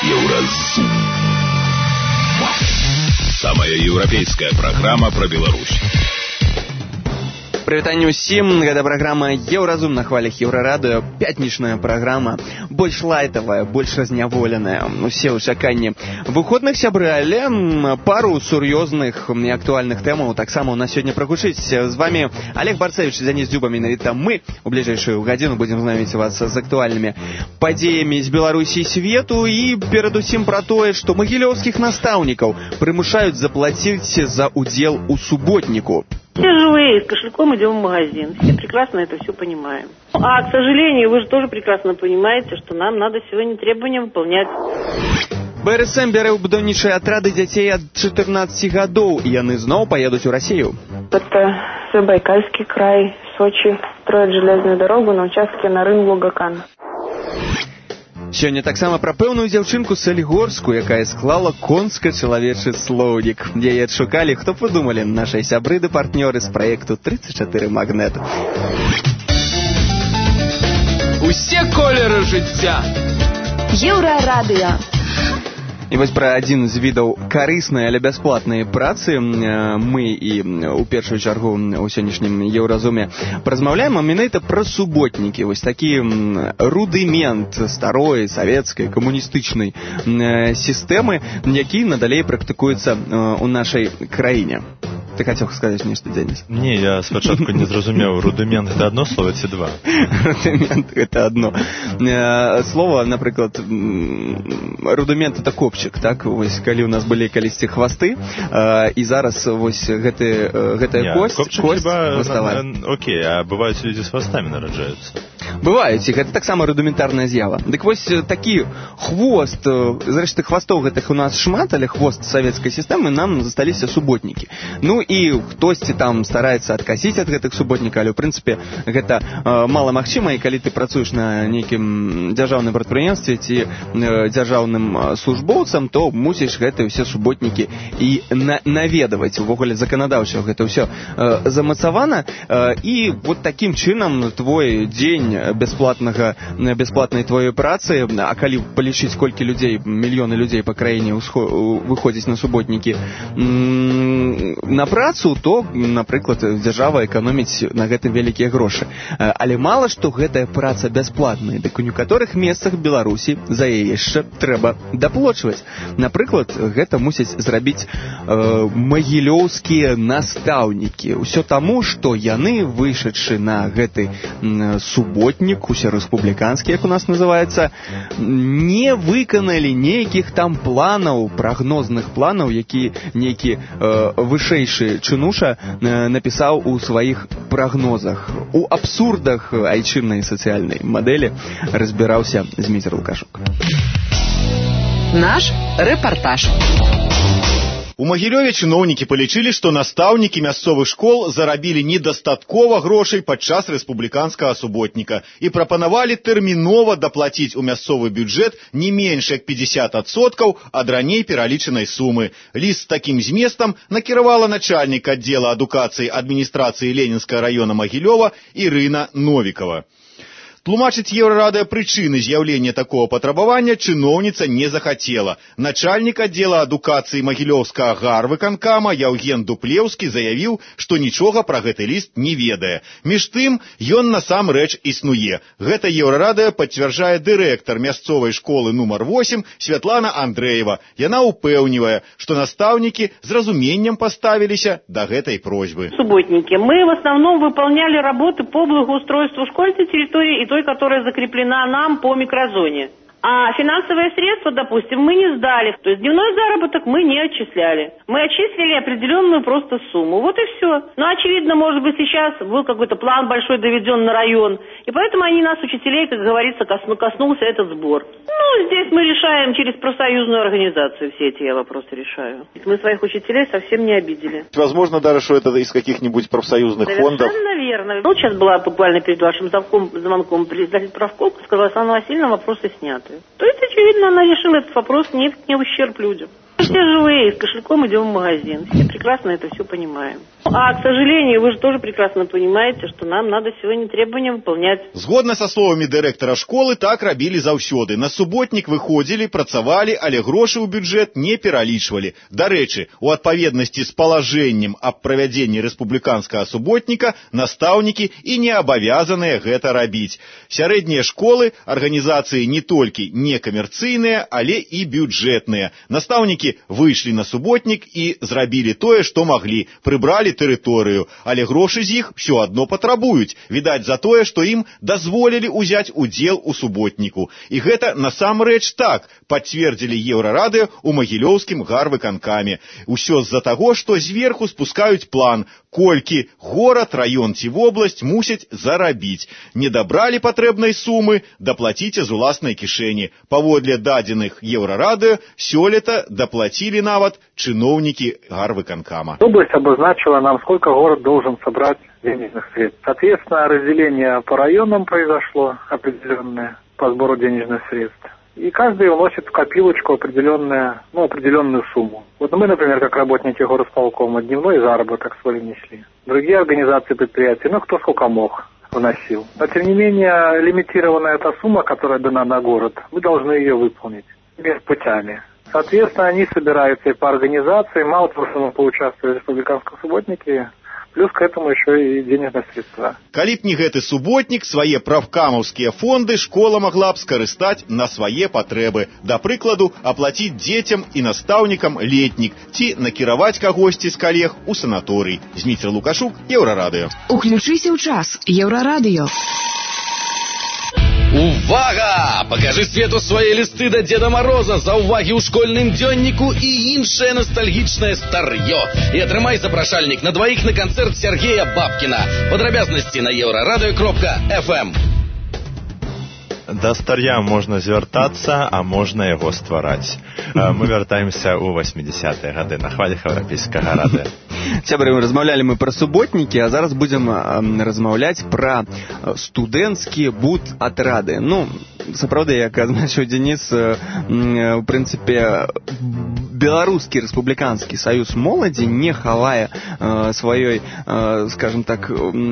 Еўразум. Самая еўрапейская праграма пра Беларусь. Прывітанне ўсім, гэта праграма Еўразум на хвалях Еўрарадыё, пятнічная праграма, больш лайтавая, больш разняволеная, усе ў чаканні выходных сябры, але пару сур'ёзных і актуальных тэмаў таксама ў нас сёння прагучыць. З вами Олег Барцевич і Денис Дзюба, менавіта мы у бліжэйшую гадзіну будзем знайоміць вас з актуальнымі падзеямі з Беларусі і свету і перадусім пра тое, што магілёўскіх настаўнікаў прымушаюць заплаціць за удзел у суботніку. Все живые, с кошельком идем в магазин. Все прекрасно это все понимаем. А, к сожалению, вы же тоже прекрасно понимаете, что нам надо сегодня требования выполнять. БРСМ бярэ ў будаўнічыя атрады дзяцей ад 14 гадоў, і яны зноў паедуць у Расію. Это Забайкальский край, Сочи. Строят железную дорогу на участке Нарын-Лугакан. Сёння таксама пра пэўную дзяўчынку Салігорскую, якая склала конска-чалавечы слоўнік. Яе адшукалі, хто б вы думалі, нашай сябры ды партнёры з праекту 34 Магнет. Усе колеры жыцця. Еўрарадыё. І вось пра адзін з відаў карыснай, але бясплатнай працы мы і ў першую чаргу ў сённяшнім Еўразуме паразмаўляем менавіта пра суботнікі. Вось такі рудымент старой, савецкай, камуністычнай сістэмы, які надалей практыкуецца ў нашай краіне. Ты хацеў сказаць нешта, Дзеніс? Не, я спачатку не зразумеў. Рудымент — гэта адно слова ці два? Рудымент — гэта адно. Слова, напрыклад, рудымент — это копчык, так? Вось, калі ў нас былі калісьці хвасты, і зараз вось гэтая кость выставае. Окей, а бываюць людзі з хвастамі нараджаюцца? Бываюць, і гэта таксама рудыментарная з'ява. Дык вось такі хвост, зрэшты, хвастоў гэтых у нас шмат, але хвост савецкай сістэмы нам засталіся суботнікі. Ну і хтосьці там стараецца адкасіць ад гэтых суботнікаў, але ў прынцыпе гэта мала магчыма, і калі ты працуеш на нейкім дзяржаўным прадпрыемстве ці дзяржаўным службоўцам, то мусіш гэтыя ўсе суботнікі і наведаваць. Увогуле заканадаўча гэта ўсё замацавана, і вот такім чынам твой дзень бясплатнай твоей працы, а калі палічыць, колькі людзей, мільёны людзей па краіне выходзіць на суботнікі на працу, то, напрыклад, дзяржава эканоміць на гэтым вялікія грошы. Але мала што гэтая праца бясплатная, дык у некаторых месцах Беларусі за яе яшчэ трэба даплочваць. Напрыклад, гэта мусяць зрабіць магілёўскія настаўнікі. Усё таму, што яны, выйшадшы на гэты суботнік, усерэспубліканскі, як у нас называецца, не выканалі нейкіх там планаў, прагнозных планаў, які нейкі вышэйшы чынуша напісаў у сваіх прагнозах. У абсурдах айчыннай сацыяльнай мадэлі разбіраўся Зміцер Лукашук. Наш рэпартаж. У Магілёве чыноўнікі палічылі, што настаўнікі мясцовых школ зарабілі недастаткова грошай падчас рэспубліканскага суботніка і прапанавалі тэрмінова даплаціць у мясцовы бюджэт не менш як 50% ад раней пералічанай сумы. Ліст з такім зместам накіравала начальнік аддзела адукацыі адміністрацыі Ленінскага раёна Магілёва Ірына Новікова. Тлумачыць Еўрарадыё прычыны з'яўлення такого патрабавання чыноўніца не захацела. Начальнік аддзела адукацыі Магілёўскага гарвыканкама Яўген Дуплеўскі заявіў, што нічога пра гэты ліст не ведае. Між тым, ён насамрэч існуе. Гэта Еўрарадыё пацвярджае дырэктар мясцовай школы нумар 8 Святлана Андрэева. Яна ўпэўнівае, што настаўнікі з разуменнем паставіліся да гэтай просьбы. Субботники. Мы в основном выполняли работы по благоустройству школьной территории и той, которая закреплена нам по микрозоне. А финансовые средства, допустим, мы не сдали. То есть дневной заработок мы не отчисляли. Мы отчислили определенную просто сумму. Вот и все. Но, очевидно, может быть, сейчас был какой-то план большой доведен на район. И поэтому они нас, учителей, как говорится, коснулся этот сбор. Ну, здесь мы решаем через профсоюзную организацию. Все эти я вопросы решаю. Мы своих учителей совсем не обидели. Возможно, даже, что это из каких-нибудь профсоюзных фондов. Совершенно верно. Ну, сейчас была буквально перед вашим звонком председатель правкома, сказала, что Анна Васильевна, вопросы сняты. То есть, очевидно, она решила этот вопрос не в ущерб людям. Все живые, с кошельком идем в магазин. Все прекрасно это все понимаем. А, к сожалению, вы же тоже прекрасно понимаете, что нам надо сегодня требования выполнять. Згодна са словамі дырэктара школы, так рабілі заўсёды. На суботнік выходзілі, працавалі, але грошы ў бюджэт не пералічвалі. Дарэчы, у адпаведнасці з палажэннем аб правядзенні рэспубліканскага суботніка настаўнікі і не абавязаныя гэта рабіць. Сярэднія школы, арганізацыі не толькі некамерцыйныя, але і бюджэтныя. Настаўнікі выйшлі на суботнік і зрабілі тое, што маглі, прыбралі тэрыторыю, але грошы з іх ўсё адно патрабуюць, відаць за тое, што ім дазволілі ўзяць удзел у суботніку. І гэта насамрэч так, пацвердзілі Еўрарадыё ў магілёўскім гарвыканкаме. Усё з-за таго, што зверху спускаюць план, колькі горад, раён ці вобласць мусяць зарабіць. Не дабралі патрэбнай сумы, даплаціце з уласнай кішэні. Паводле дадзеных Еўрарадыё, сёлета даплацілі нават чыноўнікі гарвыканкама. Область обозначила нам, сколько город должен собрать денежных средств. Соответственно, разделение по районам произошло определенное по сбору денежных средств. И каждый уносит в копилочку определенную сумму. Вот мы, например, как работники горосполкома, дневной заработок свой внесли. Другие организации, предприятия, кто сколько мог, вносил. Но, тем не менее, лимитированная эта сумма, которая дана на город, мы должны ее выполнить без путями. Соответственно, они собираются и по организации, мало того, что мы поучаствовали в республиканском субботнике, плюс к этому еще и денежные средства. Калі б не гэты суботнік, свае правкамаўскія фонды школа магла б скарыстаць на свае патрэбы. Да прыкладу, аплаціць дзецям і настаўнікам летнік ці накіраваць кагосьці з калег у санаторый. Зміцер Лукашук, Еўрарадыё. Уключыся ў час. Еўрарадыё. Увага! Покажи свету свои листы до Деда Мороза, заўвагі ў школьным дзённіку і іншае ностальгічнае старье. І атрымай запрашальнік на двоих на концерт Сергея Бабкина. Подробязности на еврорадио.fm. Да старья можна звяртацца, а можна яго ствараць. Мы вяртаемся ў 80-е гады на хвалях еўрапейскага радыё. Сябры, размаўлялі мы пра суботнікі, а зараз будзем размаўляць пра студэнцкія будатрады. Сапраўды, як азначыў Денис, у прынцыпе, беларускі рэспубліканскі саюз моладзі не хавае сваёй, скажем так,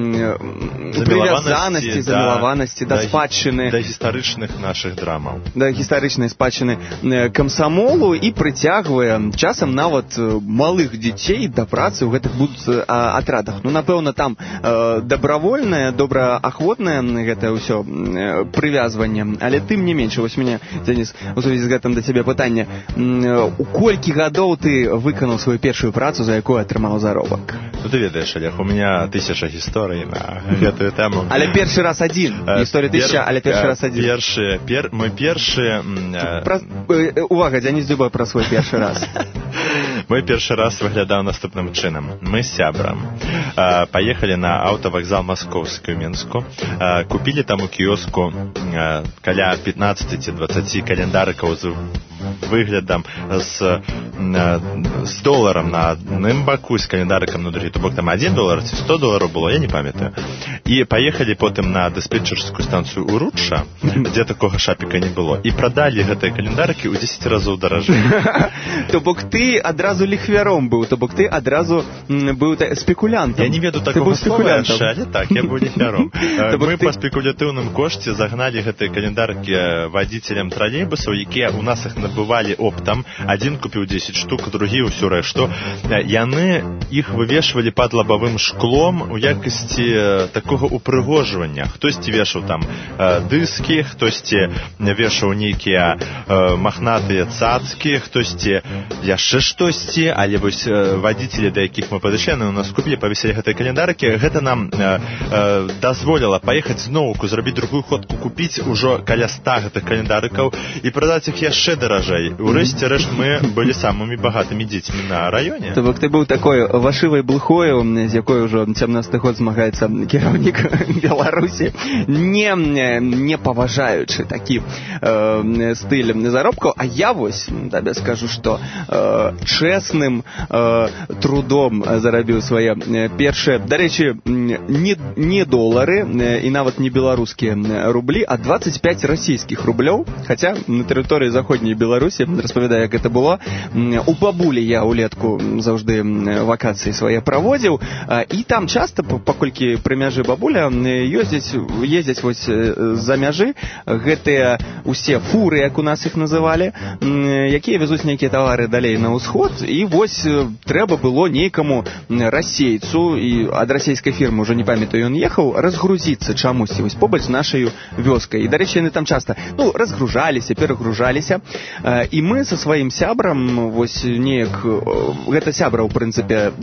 прывязанасці, замілаванасці да спадчыны, да гістарычных нашых драмаў, да гістарычнай спадчыны камсамолу і прыцягвае часам нават малых дзяцей да працы ў гэтых будатрадах. Напэўна, там дабравольнае, добраахвотнае гэта ўсё прывязванне. Але тым не менш, вось мяне, Денис, у сувязі з гэтым да цябе пытанне. У колькі гадоў ты выканаў сваю першую працу, за якую атрымаў заробак? Ты ведаеш, Олег, у меня 1000 гісторый на гэтую тэму. Але першы раз адзін. Гісторыя 1000, але першы раз адзін. Мой першы... Увага, Денис Дзюба пра свой першы раз. Мой першы раз выглядаў наступным чынам. Мы з сябрам паехалі на аўтавакзал Маскоўскі ў Мінску, купілі там у кіёску каля 15 ці 20 календарыкаў з выглядам з доларам на адным баку, з календарыкам на другі. То бок там $1 ці $100 было, я не памятаю. І паехалі потым на дыспетчерскую станцыю Уручча, дзе такога шапіка не было, і прадалі гэтыя календарыкі ў 10 разоў даражэй. То бок ты адразу ліхвяром быў, то бок ты адразу быў спекулянтам. Я не веду такого слова яшчэ, але так, я быў ліхвяром. Мы па спекулятыўным кошце загналі гэтыя календарыкі вадзіцелям тралейбусаў, якія у нас іх набывалі оптам. Адзін купіў 10 штук, другі ўсё рэшту. Яны іх вывешвалі пад лабавым шклом у якасці такога упрыгожвання. Хтосьці вешаў там дыскі, хтосьці вешаў нейкія махнатыя цацкі, хтосьці яшчэ штосьці, але вось вадзіцелі, да якіх мы падышлі, у нас купілі, павесілі гэтыя календарыкі. Гэта нам дазволіла паехаць зноўку, зрабіць другую ходку, купіць ужо каля 100 гэтых календарыкаў і прадаць іх яшчэ даражэй. Урэшце рэшт мы былі самымі багатымі дзецьмі на раёне. То бок ты быў такой вашывай блохою, з якой ужо 17 год змагаецца кіраўнік Беларусі, не паважаючы такі стыль заробкаў. А я вось табе скажу, што чэсным трудом зарабіў свае першыя, дарэчы, не долары і нават не беларускія рублі, а 25 расійскіх рублёў, хаця на тэрыторыі заходняй Беларусі, распавядаю, як гэта было, у бабулі я улетку заўжды вакацыі свае праводзіў, і там часта, паколькі пры мяжы бабуля, ездзяць вось за мяжы гэтыя усе фуры, як у нас іх называлі, якія везуць нейкія тавары далей на ўсход, і вось трэба было нейкаму расейцу, і ад расійскай фірмы, ўжо не памятаю, ён ехаў, разгрузіцца чамусьці вось побач з нашай вёскай. І, дарэчы, яны там часта разгружаліся, перагружаліся, і мы са сваім сябрам, вось неяк, гэта сябра, ў прынцыпе,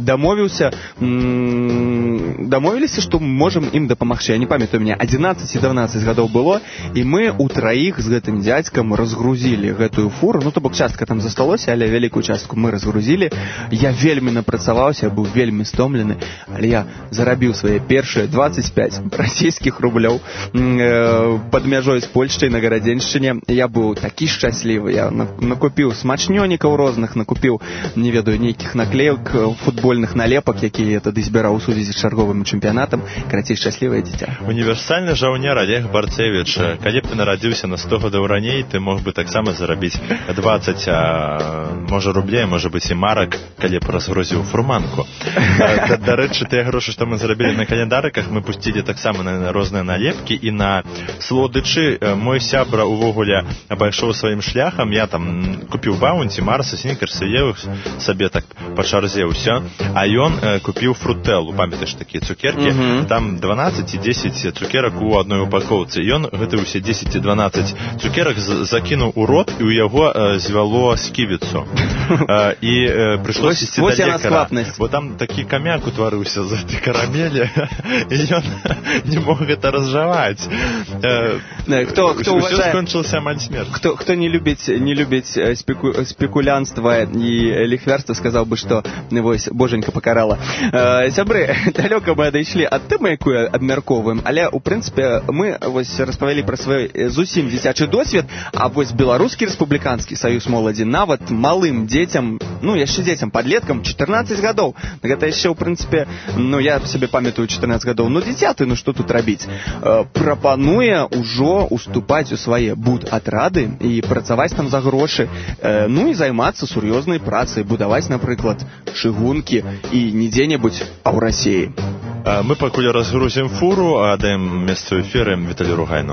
дамовіліся, што можам ім дапамагчы. Я не памятаю, мне 11-12 гадоў было, і мы утраіх з гэтым дзядзькам разгрузілі гэтую фуру, то бок частка там засталося, але вялікую частку мы разгрузілі. Я вельмі напрацаваўся, я быў вельмі стомлены, але я зарабіў свае першыя 25 расійскіх рублёў пад мяжой з Польшчай на Гарадзеншчыне. Я быў такі шчаслівы, я накупіў смачнёнікаў розных, накупіў, не ведаю, нейкіх наклеек, футбольных налепак, якія я тады збіраў у сувязі з чарговым чэмпіянатам. Карацей, шчаслівае дзіця. Універсальны жаўнер Олег Барцевіч, калі б ты нарадзіўся на 100 гадоў раней, ты мог бы таксама зарабіць 20, можа, рублей, можа быць, і марак, калі б разгрузіў фурманку. Дарэчы, тыя грошы, што мы зарабілі на календарыках, мы пусцілі таксама на розныя налепкі і на слодычы. Мой сябра увогуле абайшоў сваім шляхам. Я там купіў баунці, марсы, снікерсы, еў сабе так па чарзе ўсё, а ён купіў фрутэллу, памятаеш, такія цукеркі, там 12 і 10 цукерак у адной упакоўцы. Ён гэты ўсе 10 і 12 цукерак закінуў у рот, і ў яго звяло сківіцу. І прыйшлося ісці да лекара, бо там такі камяк утварыўся з гэтай карамелі, і ён не мог гэта разжаваць. Усё скончылася амаль смерць. Хто не любіць спекулянства і ліхвярства, сказаў бы, што вось боженька пакарала. Сябры, далёка мы адайшлі ад тэмы, якую абмяркоўваем, але у прынцыпе мы вось распавялі пра свой зусім дзіцячы досвед, а вось беларускі рэспубліканскі саюз моладзі нават малым дзецям, яшчэ дзецям, падлеткам 14 гадоў. Гэта яшчэ, у прынцыпе, я сабе памятаю 14 гадоў, дзіцяты, што тут рабіць? Прапануе ўжо уступаць у свае буд-атрады і працаваць там за грошы, і займацца сур'ёзнай працай, будаваць, напрыклад, чыгункі і не дзе-небудзь, а ў Расіі. Мы пакуль разгрузім фуру, а даем месца ў эфіры Віталію Ругайну.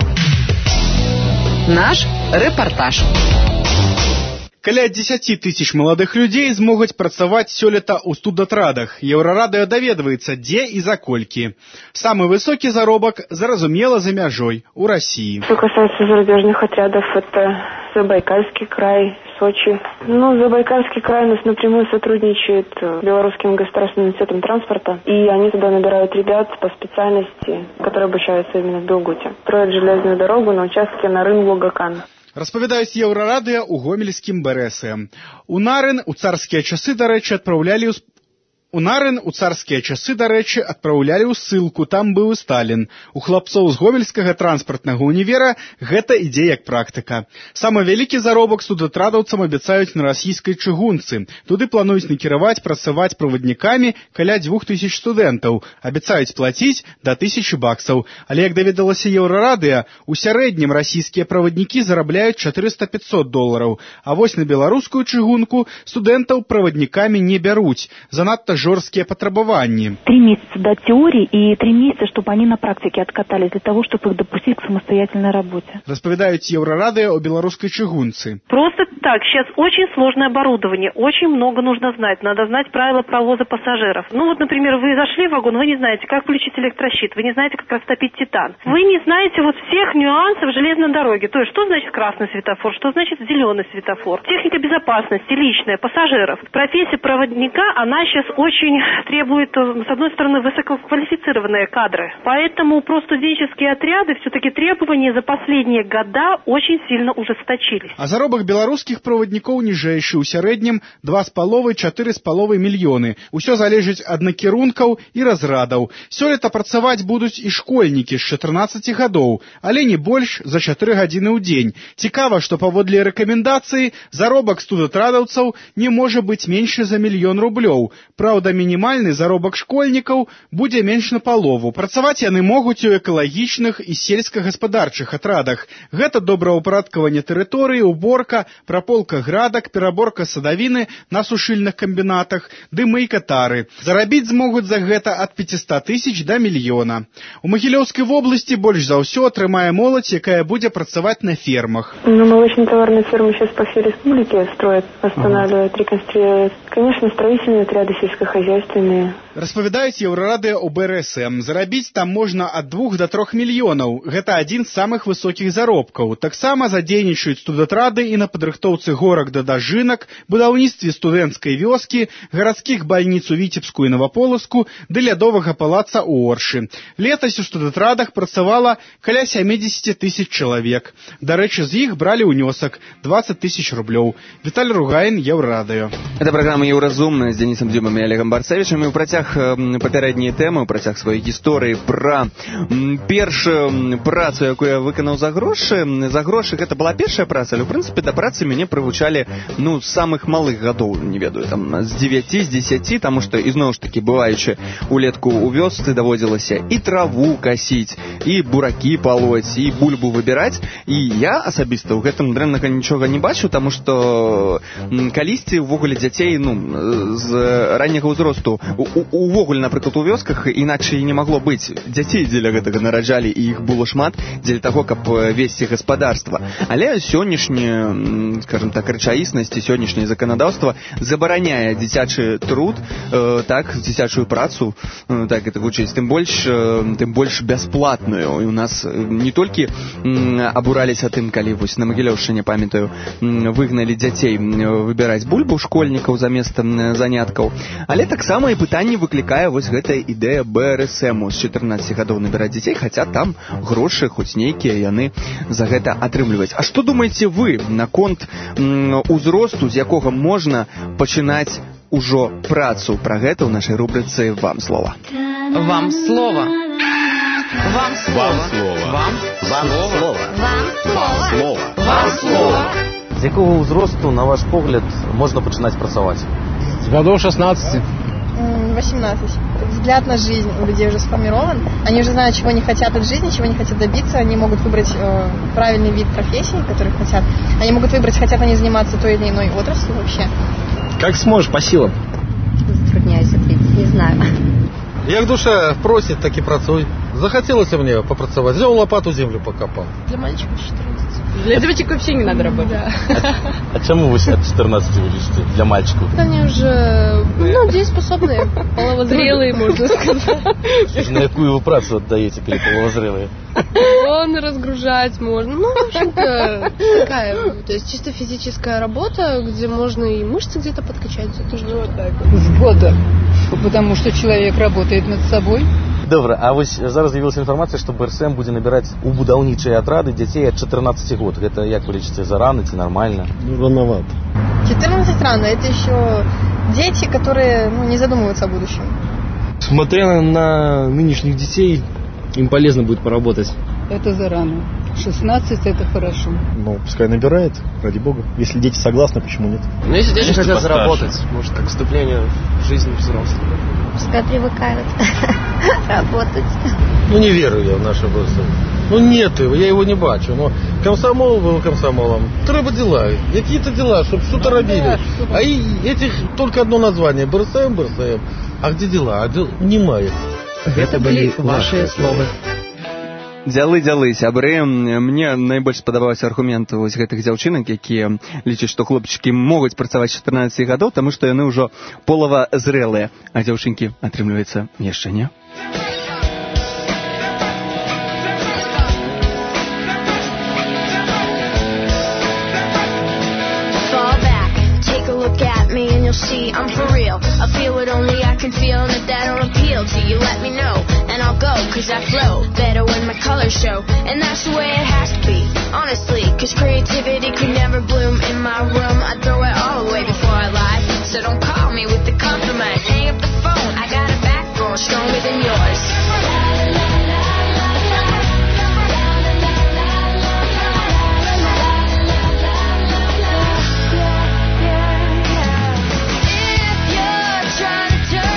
Наш рэпартаж. Каля 10 тысяч маладых людзей змогуць працаваць сёлета ў студатрадах. Еўрарадыё даведваецца, дзе і за колькі. Самы высокі заробак, зразумела, за мяжой, у России. Что касается зарубежных отрядов, это Забайкальский край, Сочи. Забайкальский край у нас напрямую сотрудничает с Белорусским государственным институтом транспорта. И они туда набирают ребят по специальности, которые обучаются именно в Белгуте. Строят железную дорогу на участке Нарын-Лугакан. Распавядаюць Еўрарадыё ў гомельскім БРСМ. У Нарын у царскія часы, дарэчы, адпраўлялі ў ссылку, там быў і Сталін. У хлапцоў з гомельскага транспартнага універа гэта ідзе як практыка. Самы вялікі заробак студатрадаўцам абяцаюць на расійскай чыгунцы. Туды плануюць накіраваць працаваць праваднікамі каля 2000 студэнтаў. Абяцаюць плаціць да $1000. Але, як даведалася Еўрарадыё, у сярэднім расійскія праваднікі зарабляюць $400-500. А вось на беларускую чыгунку студэнтаў праваднікамі не бяруць. Занадта жорсткие потребования. 3 месяца до теории и 3 месяца, чтобы они на практике откатались, для того, чтобы их допустить к самостоятельной работе. Распавядаюць Еўрарадыё о белорусской чыгунцы. Просто так, сейчас очень сложное оборудование, очень много нужно знать. Надо знать правила провоза пассажиров. Например, вы зашли в вагон, вы не знаете, как включить электрощит, вы не знаете, как растопить титан. Вы не знаете всех нюансов железной дороги. То есть, что значит красный светофор, что значит зеленый светофор. Техника безопасности, личная, пассажиров. Профессия проводника, она сейчас очень требует, с одной стороны, высококвалифицированные кадры. Поэтому студенческие отряды, все-таки требования за последние года очень сильно ужесточились. А заробак беларускіх праваднікоў ніжэйшы, у сярэднім 2,5-4,5 мільёны. Усё залежыць ад накірункаў і разрадаў. Сёлета працаваць будуць і школьнікі з 14 гадоў, але не больш за 4 гадзіны ў дзень. Цікава, што паводле рэкамендацыі заробак студатрадаўцаў не можа быць меншы за $1 000 000. Праўда, Праўда, мінімальны заробак школьнікаў будзе менш на палову. Працаваць яны могуць у экалагічных і сельскагаспадарчых атрадах. Гэта добраўпарадкаванне тэрыторыі, уборка, праполка градак, пераборка садавіны на сушыльных камбінатах, дымы і катары. Зарабіць змогуць за гэта ад 500 тысяч до мільёна. У Магілёўскай вобласці больш за ўсё атрымае моладзь, якая будзе працаваць на фермах. Молочно-товарные фермы сейчас по всей республике строят, восстанавливают, реконструируют. Конечно, строительные отряды, сельскохозяйственные. Распавядаюць Еўрарадыё у БРСМ. Зарабіць там можна ад 2 до 3 мільёнаў. Гэта адзін з самых высокіх заробкаў. Таксама задзейнічаюць студатрады і на падрыхтоўцы горак да дажынак, будаўніцтве студэнцкай вёскі, гарадскіх бальніц у Віцебску і Наваполацку ды лядовага палаца ў Оршы. Летась у студатрадах працавала каля 70 тысяч чалавек. Дарэчы, з іх бралі ўнёсак 20 тысяч рублёў. Віталь Ругаін, Еўрарадыё. Это праграма «Еўразумная» з Денисом Дзюбам і Олегом Барцевичем. І ў працяг папярэдняй тэмы, ў працяг сваёй гісторыі пра першую працу, якую я выканаў за грошы. За грошы гэта была першая праца, але, ў прынцыпе, да працы мяне прывучалі, з самых малых гадоў, не ведаю, там, з 9, з 10, таму што, ізноў ж такі, бываючы улетку ў вёсцы даводзілася і траву касіць, і буракі палоць, і бульбу выбіраць. І я асабіста ў гэтым дрэннага нічога не бачу, таму што калісьці ўвогуле дзяцей, з ранняга ўзросту, увогуле, напрыклад, у вёсках інакш і не магло быць. Дзяцей дзеля гэтага нараджалі, і іх было шмат дзеля таго, каб весці гаспадарства. Але сённяшняе, скажем так, рэчаіснасць і сённяшняе заканадаўства забараняе дзіцячы труд, так, дзіцячую працу, так это гучыць, тым больш бясплатную. І у нас не толькі абураліся тым, калі вось на Магілёўшчыне, памятаю, выгналі дзяцей выбіраць бульбу школьнікаў замест заняткаў, але таксама і пытанне выклікае вось гэтая ідэя БРСМу з 14 гадоў набіраць дзяцей, хаця там грошы хоць нейкія яны за гэта атрымліваюць. А што думаеце вы наконт узросту, з якога можна пачынаць ужо працу? Пра гэта ў нашай рубрыцы «Вам слова». Вам слова. Вам слова. Вам слова. Вам слова. Вам слова. Вам слова. З якого ўзросту, на ваш погляд, можна пачынаць працаваць? С годов 16. 18. Взгляд на жизнь у людей уже сформирован. Они уже знают, чего они хотят от жизни, чего они хотят добиться. Они могут выбрать правильный вид профессии, который хотят. Они могут выбрать, хотят они заниматься той или иной отраслью вообще. Как сможешь, по силам. Затрудняюсь ответить, не знаю. Як душа просит, так и працуй. Захотелось мне попрацевать, взял лопату, землю покопал. Для мальчиков 14. Для девочек вообще не надо работать. Да. А чему вы от 14 вылечите для мальчиков? Они уже, дееспособные, половозрелые, можно сказать. На какую вы працу отдаете, коли половозрелые? Он разгружать можно. В общем-то, такая, то есть чисто физическая работа, где можно и мышцы где-то подкачать. Это же вот так. С года. Потому что человек работает над собой. Добра, а вось зараз з'явілася інфармацыя, што БРСМ будзе набіраць у будаўнічыя атрады дзяцей ад 14 год. Гэта, як вы лічыце, зарано ці нормально? Рановато. 14 рано. Это еще дети, которые не задумываются о будущем. Смотря на нынешних детей, им полезно будет поработать. Это зарано. 16 это хорошо. Пускай набирает, ради бога. Если дети согласны, почему нет? Если дети хотят заработать, может, как вступление в жизнь взрослых. Пускай привыкают работать. Не верю я в наше БРСМ. Нет его, я его не бачу. Но комсомол был комсомолом. Треба дела, какие-то дела, чтобы что-то робили. А и этих только одно название. БРСМ. А где дела? А дел... Немає. Это были ваши слова. Дзялы, сябры. Мне найбольш спадабаўся аргумент вось гэтых дзяўчынак, якія лічаць, што хлопчыкі могуць працаваць 14 гадоў, таму што яны ўжо полава зрэлыя, а дзяўчынкі, атрымліваецца, яшчэ не. See, I'm for real. I feel what only I can feel, and if that don't appeal to you, let me know, and I'll go, cause I flow better when my colors show, and that's the way it has to be, honestly, cause creativity could never bloom in my room. I throw it all away before I lie, so don't call me with the compliment. Hang up the phone, I got a backbone stronger than yours. Trying to turn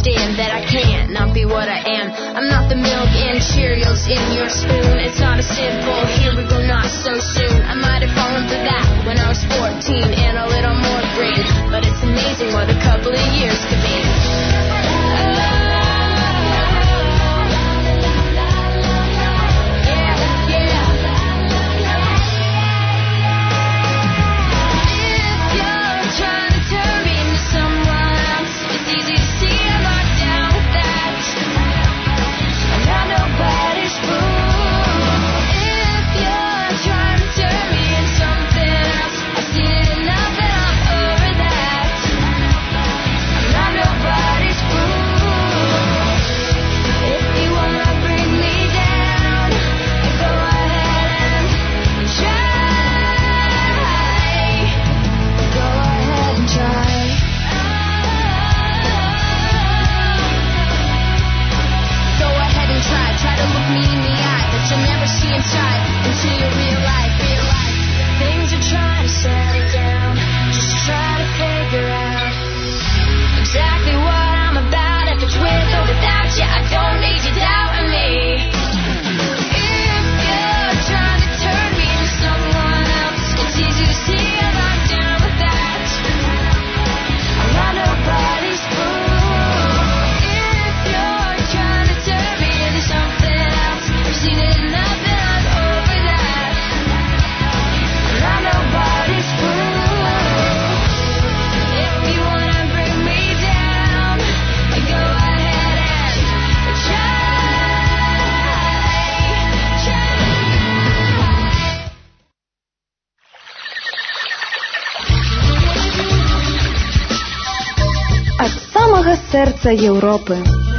understand that I can't not be what I am. I'm not the milk and Cheerios in your spoon. It's not a simple, here we go, not so soon. I might have fallen for that when I was 14 and a little more green. But it's amazing what a couple of years could be. Сэрца Еўропы.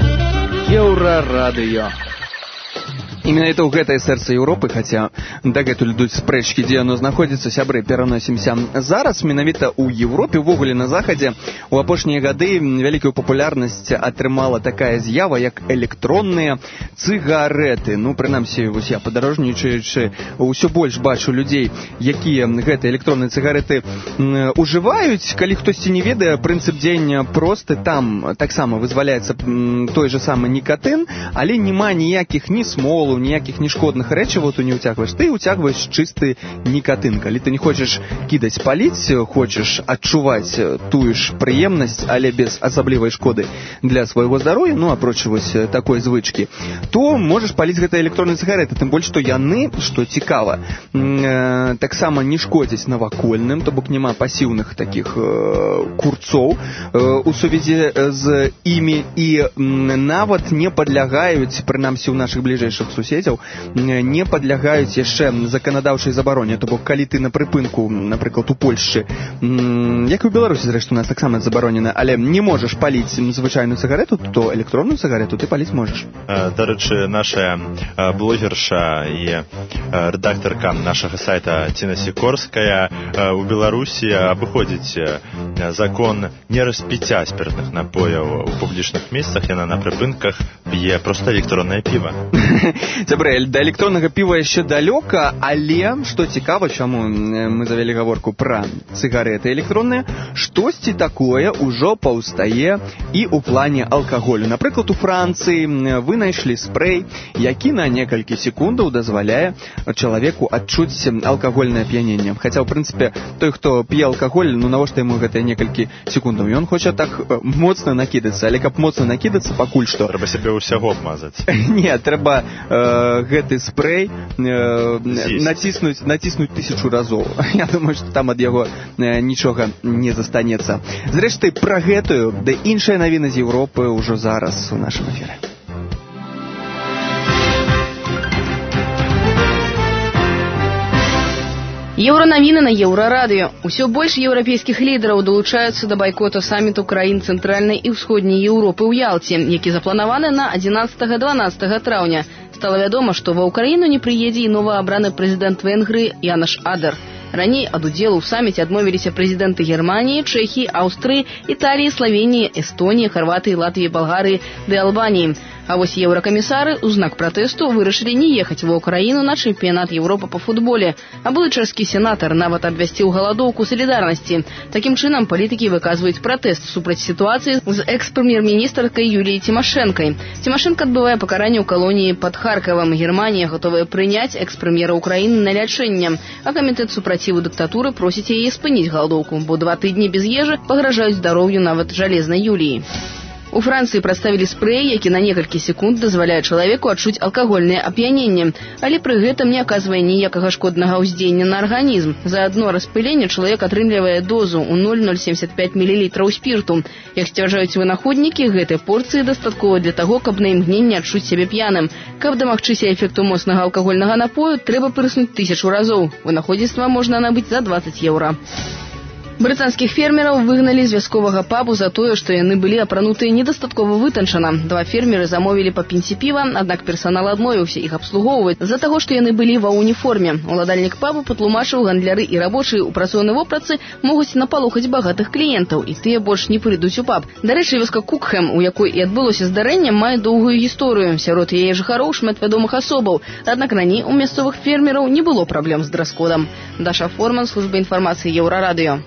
Еўрарадыё. Менавіта ў гэтае сэрца Еўропы, хаця дагэтуль ідуць спрэчкі, дзе яно знаходзіцца, сябры, пераносімся зараз. Менавіта ў Еўропе, увогуле на захадзе, у апошнія гады вялікую папулярнасць атрымала такая з'ява, як электронныя цыгарэты. Ну, прынамсі, вось я падарожнічаючы, ўсё больш бачу людзей, якія гэтыя электронныя цыгарэты ужываюць. Калі хтосьці не ведае, прынцып дзеяння просты, там таксама вызваляецца той же самы нікатын, але няма ніякіх ні смолу, ніякіх нешкодных рэчываў ты не ўцягваеш, ты ўцягваеш чысты нікатын. Калі ты не хочаш кідаць паліць, хочаш адчуваць тую ж прыемнасць, але без асаблівай шкоды для свайго здароўя, ну, апроч вось такой звычкі, то можаш паліць гэтыя электронныя цыгарэты, тым больш, што яны, што цікава, таксама не шкодзяць навакольным, то бок няма пасіўных такіх курцоў у сувязі з імі і нават не падлягаюць, прынамсі ў нашых бліжэйшых суседзяў, не падлягаюць яшчэ заканадаўчай забароне. То бок, калі ты на прыпынку, напрыклад, у Польшчы, як і ў Беларусі, зрэшты, у нас таксама забаронена, але не можаш паліць звычайную цыгарету, то электронную цыгарету ты паліць можаш. Дарэчы, наша блогерша і рэдактарка нашага сайта Ціна Сікорская у Беларусі абыходзіць закон нераспіцця спіртных напояў у публічных месцах. Яна на прыпынках п'е проста электроннае піва. Сябры, да электроннага піва яшчэ далёка, але, што цікава, чаму мы завялі гаворку пра цыгарэты электронныя, штосьці такое ўжо паўстае і ў плане алкаголю. Напрыклад, у Францыі вынайшлі спрэй, які на некалькі секундаў дазваляе чалавеку адчуць алкагольнае ап'яненне. Хаця, ў прынцыпе, той, хто п'е алкаголь, ну навошта яму гэтыя некалькі секундаў? Ён хоча так моцна накідацца, але каб моцна накідацца, пакуль што... Трэба сябе ўсяго абмазаць. Не, трэба гэты спрэй націснуць 1000 разоў. Я думаю, што там ад яго нічога не застанецца. Зрэшты, пра гэтую, да іншая навіна з Еўропы ўжо зараз у нашым эфіры. Еўранавіны на Еўрарадыё. Усё больш еўрапейскіх лідараў далучаюцца да байкота саміту краін Цэнтральнай і Ўсходняй Еўропы ў Ялце, які запланаваны на 11-12 траўня. Стала вядома, што ва Ўкраіну не прыедзе і новаабраны прэзідэнт Венгрыі Янаш Адер. Раней ад удзелу ў саміце адмовіліся прэзідэнты Германіі, Чэхіі, Аўстрыі, Італіі, Славеніі, Эстоніі, Харватыі, Латвіі, Балгарыі ды Албаніі. А вось еўракамісары ў знак пратэсту вырашылі не ехаць ва ўкраіну на чэмпіянат Еўропы па футболе. А былычарскі сенатар нават абвясціў галадоўку салідарнасці. Такім чынам палітыкі выказваюць пратэст супраць сітуацыі з экс-прэм'ер-міністркай Юліяй Цімашэнкай. Цімашэнка адбывае пакаранне ў калоніі пад Харкавам. Германія гатовая прыняць экс-прэм'ера Украіны на лячэнне. А камітэт супраціву дыктатуры просіць яе спыніць галадоўку, бо 2 тыдні без ежы пагражаюць здароўю нават жалезнай Юліі. У Францыі прадставілі спрэй, які на некалькі секунд дазваляе чалавеку адчуць алкагольнае ап'яненне, але пры гэтым не аказвае ніякага шкоднага ўздзеяння на арганізм. За адно распыленне чалавек атрымлівае дозу ў 0,075 мл спірту. Як сцвярджаюць вынаходнікі, гэтай порцыі дастаткова для таго, каб на імгненне адчуць сябе п'яным. Каб дамагчыся эфекту моцнага алкагольнага напою, трэба прыснуць 1000 разоў. Вынаходніцтва можна набыць за 20 еўра. Брытанскіх фермераў выгналі з вясковага пабу за тое, што яны былі апранутыя недастаткова вытанчана. 2 фермеры замовілі па пінці піва, аднак персанал адмовіўся іх абслугоўваць з-за таго, што яны былі ва уніформе. Уладальнік пабу патлумачыў, гандляры і рабочыя ў працоўнай вопратцы могуць напалохаць багатых кліентаў, і тыя больш не прыйдуць у паб. Дарэчы, вёска Кукхэм, у якой і адбылося здарэнне, мае доўгую гісторыю. Сярод яе жыхароў шмат вядомых асобаў. Аднак раней у мясцовых фермераў не было праблем з дрэс-кодам. Даша Форман, служба інфармацыі Еўрарадыё.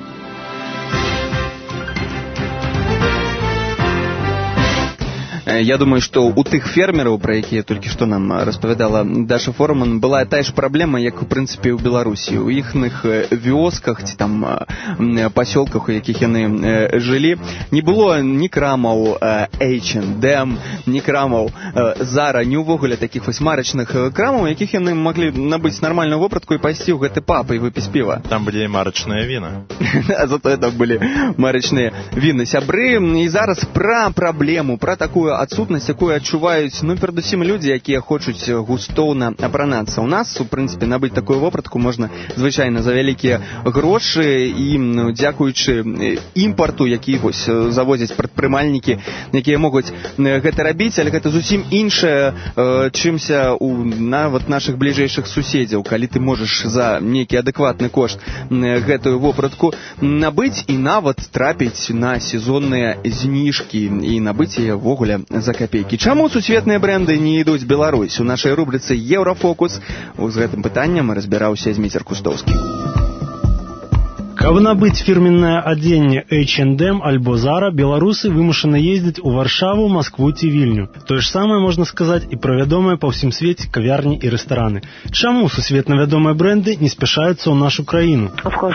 Я думаю, што у тых фермераў, пра якія толькі што нам распавядала Даша Форман, была тая ж праблема, як у прынцыпе ў Беларусі. У іхных вёсках ці там пасёлках, у якіх яны жылі, не было ні крамаў H&M, ні крамаў Zara, ні ўвогуле такіх вось марачных крамаў, якіх яны маглі набыць нармальную вопратку і пайсці ў гэты паб і выпіць піва. Там былі марачныя віна. Зато там былі марачныя віны. Сябры, і зараз пра праблему, пра такую адсутнасць, якую адчуваюць, перадусім людзі, якія хочуць густоўна апранацца. У нас, у прынцыпе, набыць такую вопратку можна звычайна за вялікія грошы і дзякуючы імпарту, які вось завозяць прадпрымальнікі, якія могуць гэта рабіць, але гэта зусім іншае, чымся у нават нашых бліжэйшых суседзяў, калі ты можаш за нейкі адэкватны кошт гэтую вопратку набыць і нават трапіць на сезонныя зніжкі і набыць яе ввогуле за копейкі. Чаму сусветныя бренды не ідуць в Беларусь? У нашай рубрыцы «Еўрафокус» з гэтым пытаннем разбіраўся Зміцер Кустоўскі. Каб набыць фірменнае адзенне H&M альбо Zara, беларусы вымушаны ездзіць у Варшаву, Маскву ці Вільню. Тое ж самае можна сказаць і пра вядомыя па ўсім свеце кавярні і рэстараны. Чаму сусветна вядомыя бренды не спяшаюцца ў нашу краіну?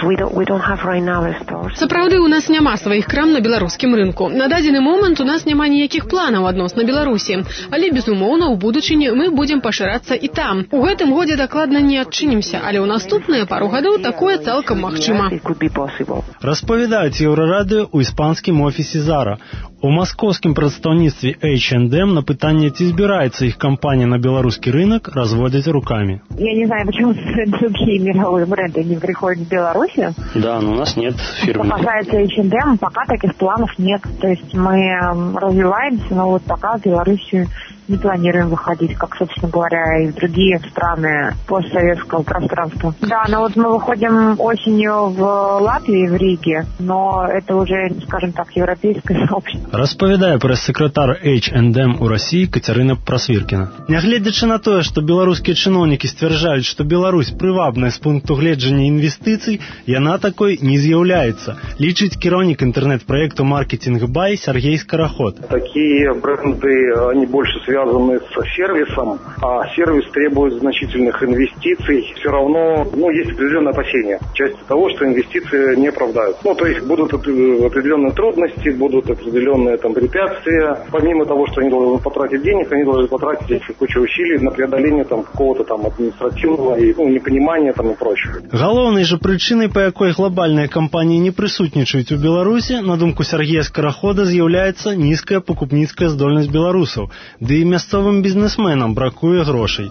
Сапраўды, у нас няма сваіх крам на беларускім рынку. На дадзены момант у нас няма ніякіх планаў адносна Беларусі. Але, безумоўна, у будучыні мы будзем пашырацца і там. У гэтым годзе дакладна не адчынімся, але ў наступныя пару гадоў такое цалкам магчыма. Распавядаюць Еўрарадыё ў іспанскім офісе Zara. У маскоўскім прадстаўніцтве H&M на пытанне, ці збіраецца іх кампанія на беларускі рынок, разводзяць рукамі. Я не знаю, почему другие мировые бренды не приходят в Беларусь. Да, но у нас нет фирмы. Что касается H&M, пока таких планов нет. То есть мы развиваемся, но вот пока в Беларуси не планируем выходить, как, собственно говоря, и в другие страны постсоветского пространства. Да, но вот мы выходим осенью в Латвии, в Риге, но это уже, скажем так, европейское сообщество. Распавядае прэс-сакратар H&M у Расіі Кацярына Прасвіркіна. Нягледзячы на тое, што беларускія чыноўнікі сцвярджаюць, што Беларусь прывабная з пункту гледжання інвестыцый, яна такой не з'яўляецца, лічыць кіраўнік інтэрнэт-праекту «Маркетинг Бай» Сергей Скороход. Такие бренды, они больше связаны с сервисом, а сервис требует значительных инвестиций. Все равно, есть определенные опасения. Часть того, что инвестиции не оправдают. То есть будут определенные трудности, будут определенные препятствия. Помимо того, что они должны потратить денег, они должны потратить кучу усилий на преодоление какого-то административного непонимания и прочего. Галоўнай жа прычынай, па якой глобальныя кампаніі не прысутнічаюць у Беларусі, на думку Сергея Скорохода, з'яўляецца нізкая пакупніцкая здольнасць беларусаў, ды і мясцовым бізнесменам бракуе грошай.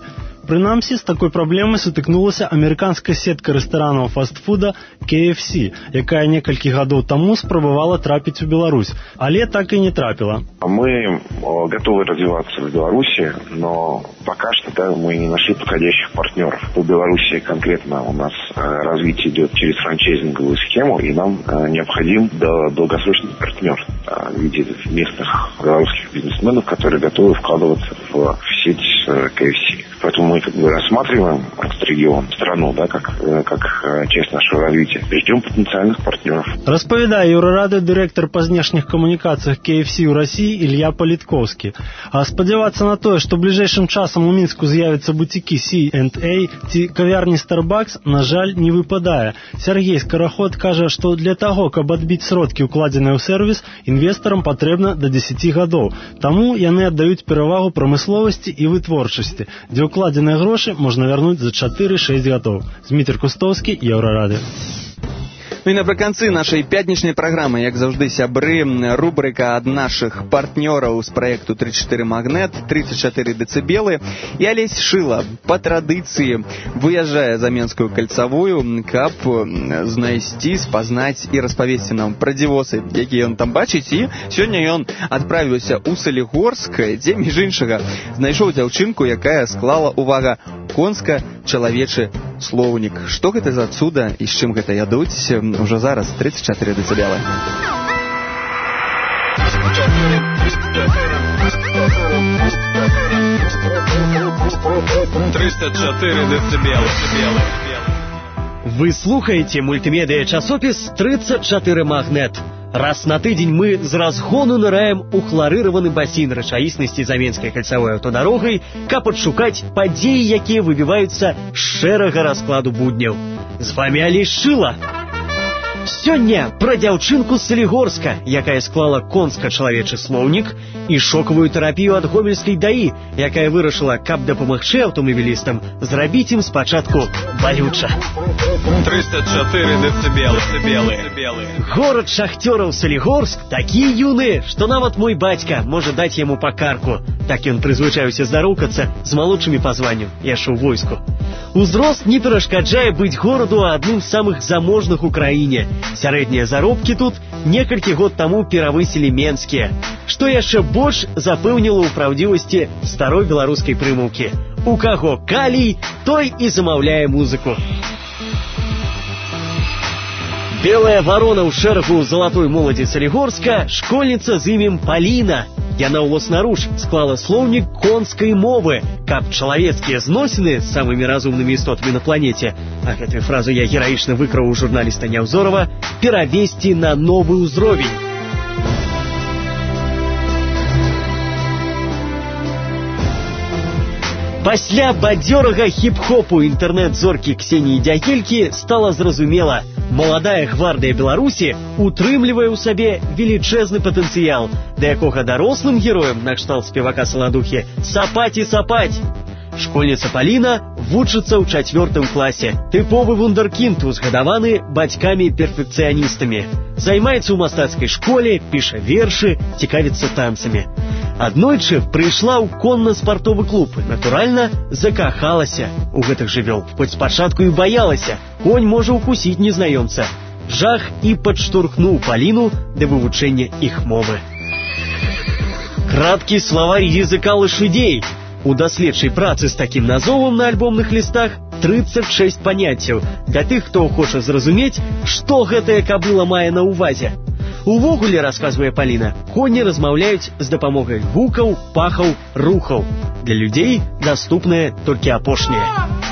Прынамсі, з такой праблемай сутыкнулася амерыканская сетка рэстаранаў фастфуда KFC, якая некалькі гадоў таму спрабавала трапіць у Беларусь, але так и не трапила. Мы готовы развиваться в Беларуси, но пока что мы не нашли подходящих партнеров. В Беларуси конкретно у нас развитие идет через франчайзинговую схему, и нам необходим долгосрочный партнер в виде местных белорусских бизнесменов, которые готовы вкладываться в сеть KFC. Поэтому мы рассматриваем этот регион, страну, как часть нашего развития. Ждем потенциальных партнеров. Распавядае Еўрарадыё дырэктар па знешніх камунікацыях KFC ў Расіі Ілья Палітковскі. А спадзявацца на тое, што бліжэйшым часам у Мінску з'явяцца буцікі C&A ці кавярні Starbucks, на жаль, не выпадае. Сергей Скараход кажа, што для таго, каб адбіць сродкі, укладзеныя ў сервіс, інвестарам патрэбна да 10 гадоў. Таму яны аддаюць перавагу прамысловасці і вытворчасці, дзе укладзеныя грошы можна вярнуць за 4-6 гадоў. Зміцер Кустоўскі, Еўрарадыё. Ну і напрыканцы нашай пятнічнай праграмы, як заўжды, сябры, рубрыка ад нашых партнёраў з праекту 34 Магнет, 34 дэцыбелы. І Алесь Шыла па традыцыі выязджае за Менскую кальцавую, каб знайсці, спазнаць і распавесці нам пра дзівосы, якія ён там бачыць. І сёння ён адправіўся ў Салігорск, дзе, між іншага, знайшоў дзяўчынку, якая склала, увага, конска-чалавечы слоўнік. Што гэта за цуда і з чым гэта ядуць? Уже зараз 34 децибела. 34 децибела. Вы слухаете мультимедиа-часопіс 34 Магнет. Раз на тыдзень мы з разгону ныраем у хларыраваны басейн рэчаіснасці за Менскай кальцавой аўтадарогай, каб адшукаць падзеі, якія выбіваюцца з шэрага раскладу будняў. З вамі Алесь Шыла. Сёння пра дзяўчынку з Салігорска, якая склала конска-чалавечы слоўнік, і шокавую тэрапію ад гомельскай даі, якая вырашыла, каб дапамагчы аўтамабілістам зрабіць ім спачатку балюча. 304 децибелы. Горад шахтёраў Салігорск такі юны, што нават мой бацька можа даць яму па карку. Так ён прызвычаюся здарукацца з малодшымі па званню, яшчэ ў войску. Узрост не перашкаджае быць гораду адным з самых заможных у краіне. Сярэднія заробкі тут некалькі год таму перавысілі менскія, што яшчэ больш запэўніла ў праўдзівасці старой беларускай прымаўкі. У каго калій, той і замаўляе музыку. Белая варона ў шэрагу залатой моладзі Салігорска, школьніца з імем Паліна. Яна ўласнаруч склала слоўнік конскай мовы, каб чалавецкія зносіны з самымі разумнымі істотамі на планеце, а гэтую фразу я гераічна выкраў у журналіста Няўзорава, перавесці на новы ўзровень. Пасля бадзёрага хіп-хопу інтэрнэт-зоркі Ксеніі Дягількі стала зразумела, маладая гвардыя Беларусі утрымлівае ў сабе велічэзны патэнцыял, да якога дарослым героям накшталт спевака Саладухі сапаць і сапаць. Школьніца Паліна вучыцца ў 4 класе. Тыповы вундэркінд, узгадаваны бацькамі-перфекцыяністамі. Займаецца ў мастацкай школе, піша вершы, цікавіцца танцамі. Аднойчы прыйшла ў конна-спартовы клуб. Натуральна, закахалася ў гэтых жывёл. Хоць спачатку і баялася, конь можа укусіць незнаёмца. Жах і падштурхнуў Паліну да вывучэння іх мовы. Краткі словарь языка лошадей. У даследчай працы з такім назовам на альбомных лістах 36 паняццяў для тых, хто хоча зразумець, што гэтая кабыла мае на ўвазе. Увогуле, расказвае Паліна, коні размаўляюць з дапамогай гукаў, пахаў, рухаў. Для людзей даступныя толькі апошнія.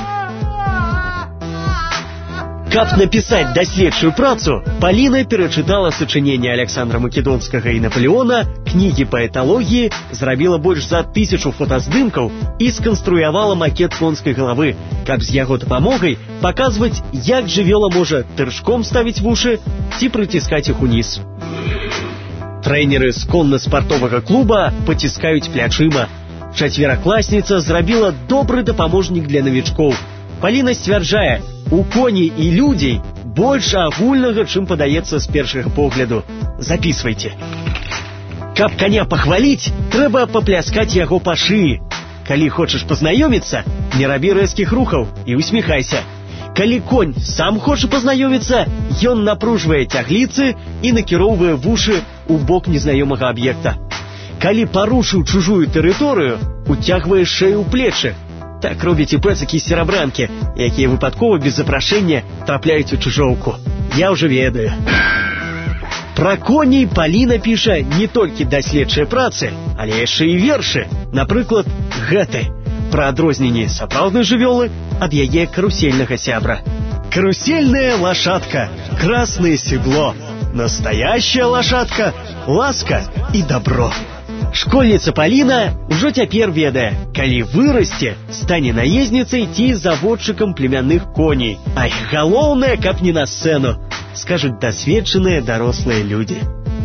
Каб напісаць даследчую працу, Паліна перачытала сачыненні Александра Македонскага і Наполеона, кнігі па эталогіі, зрабіла больш за 1000 фотаздымкаў і сканструявала макет конскай галавы, каб з яго дапамогай паказваць, як жывёла можа тыршком ставіць вушы ці прыціскаць іх уніз. Трэнеры з конна-спартовага клуба паціскаюць плячыма. Чацверакласніца зрабіла добры дапаможнік для навічкоў. Паліна сцвярджае, у коней і людзей больш агульнага, чым падаецца з першага погляду. Запісвайце. Каб коня пахваліць, трэба папляскаць яго па шыі. Калі хочаш пазнаёміцца, не рабі рэзкіх рухаў і усміхайся. Калі конь сам хоча пазнаёміцца, ён напружвае цягліцы і накіроўвае вушы ў бок незнаёмага аб'екта. Калі парушыў чужую тэрыторыю, уцягвае шею ў плечы. Так робяць і пэцакі з серабранкі, якія выпадкова без запрашэння трапляюць у чужоўку. Я ўжо ведаю. Пра коней Паліна піша не толькі даследчыя працы, але яшчэ і вершы. Напрыклад, гэты. Пра адрозненні сапраўднай жывёлы ад яе карусельнага сябра. Карусельная лошадка, красное седло. Настоящая лошадка, ласка і добро. Школьніца Паліна ўжо цяпер ведае, калі вырасце, стане наездніцай ці заводчыкам племянных коней. Ай, галоўнае, каб не на сцэну, скажуць дасведчаныя дарослыя людзі.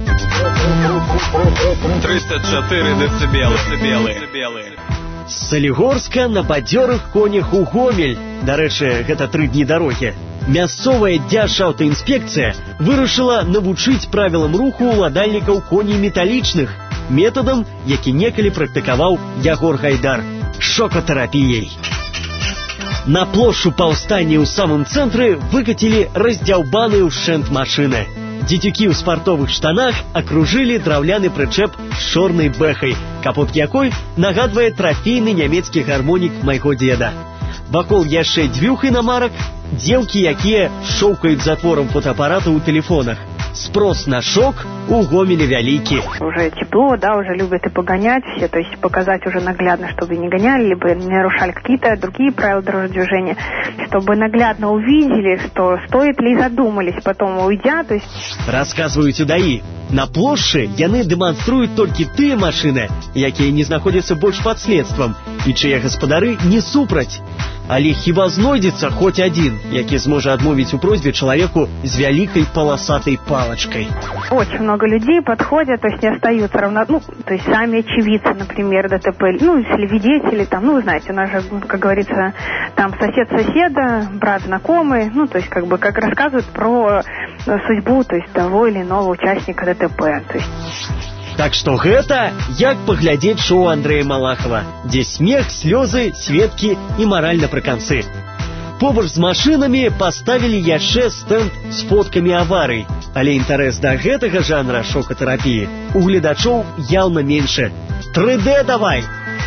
304 децибелы. З Салігорска на бадзёрых конях у Гомель. Дарэчы, гэта 3 дні дарогі. Мясцовая дзяржаўтаінспекцыя вырашыла навучыць правілам руху ўладальнікаў коней металічных метадам, які некалі практыкаваў Ягор Гайдар – шокатэрапіяй. На плошчу паўстання ў самым цэнтры выкацілі раздзяўбаныя ўшчэнт машыны. Дзецюкі ў спартовых штанах акружылі драўляны прычэп з чорнай бэхай, капот якой нагадвае трафейны нямецкі гармонік майго дзеда. Вакол яшчэ 2 інамарак, дзеўкі, якія шоўкаюць затворам фотоапарата ў тэлефонах. Спрос на шок у Гомеле вялікі. Уже тепло, да, уже любят и погонять все, то есть показать уже наглядно, чтобы не гоняли, либо не нарушали какие-то другие правила дорожного движения, чтобы наглядно увидели, что стоит ли, и задумались, потом уйдя, то есть... Расказваюць у ДАІ. На плошчы яны дэманструюць толькі тыя машыны, якія не знаходзяцца больш пад следствам, і чыя гаспадары не супраць. Але хіба знойдзецца хоць адзін, які зможа адмовіць у просьбе чалавеку з вялікай паласатай палачкой? Очень много людей подходят, то есть не остаются равно, то есть сами очевидцы, например, ДТП, свидетели, там, вы знаете, у нас же, как говорится, там сосед соседа, брат знакомый, то есть как рассказывают про судьбу, то есть того или иного участника ДТП, то есть... Так што гэта як паглядзець шоу Андрэя Малахова, дзе смех, слёзы, сведкі і мараль напрыканцы. Побач з машынамі паставілі яшчэ стэнд з фоткамі аварый, але інтарэс да гэтага жанра шокатэрапіі у гледачоў яўна меншы. 3D давай!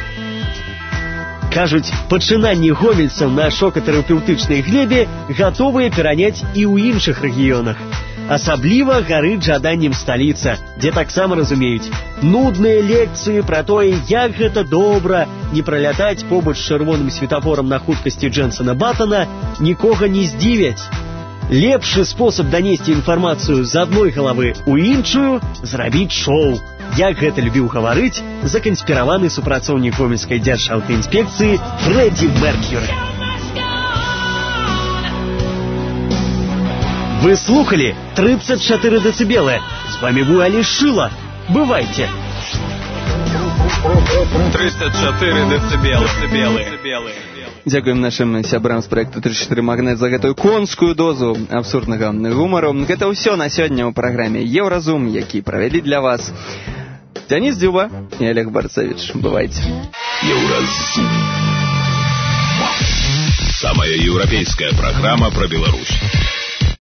Кажуць, пачынанні гомельцаў на шокатэрапеўтычнай глебе гатовыя пераняць і ў іншых рэгіёнах. Асабліва гарыць жаданнем сталіца, дзе таксама разумеюць, нудныя лекцыі пра тое, як гэта добра не пралятаць побач з чырвоным светафорам на хуткасці Джэнсона Баттона, нікога не здзівяць. Лепшы спосаб данесці інфармацыю з адной галавы ў іншую – зрабіць шоу. Як гэта любіў гаварыць заканспіраваны супрацоўнік гомельскай дзяржаўтаінспекцыі Фрэдді Меркьюры. Вы слухали 34 децибелы. С вами был Али Шила. Бывайте. 304 децибелы. Дзякуем нашим сябрам з проекту 34 Магнет за гэтую конскую дозу абсурднага гумару. Гэта ўсё на сёння ў праграме Еўразум, які правялі для вас Денис Дзюба и Олег Барцевич. Бывайте. Еўразум. Самая европейская программа про Беларусь.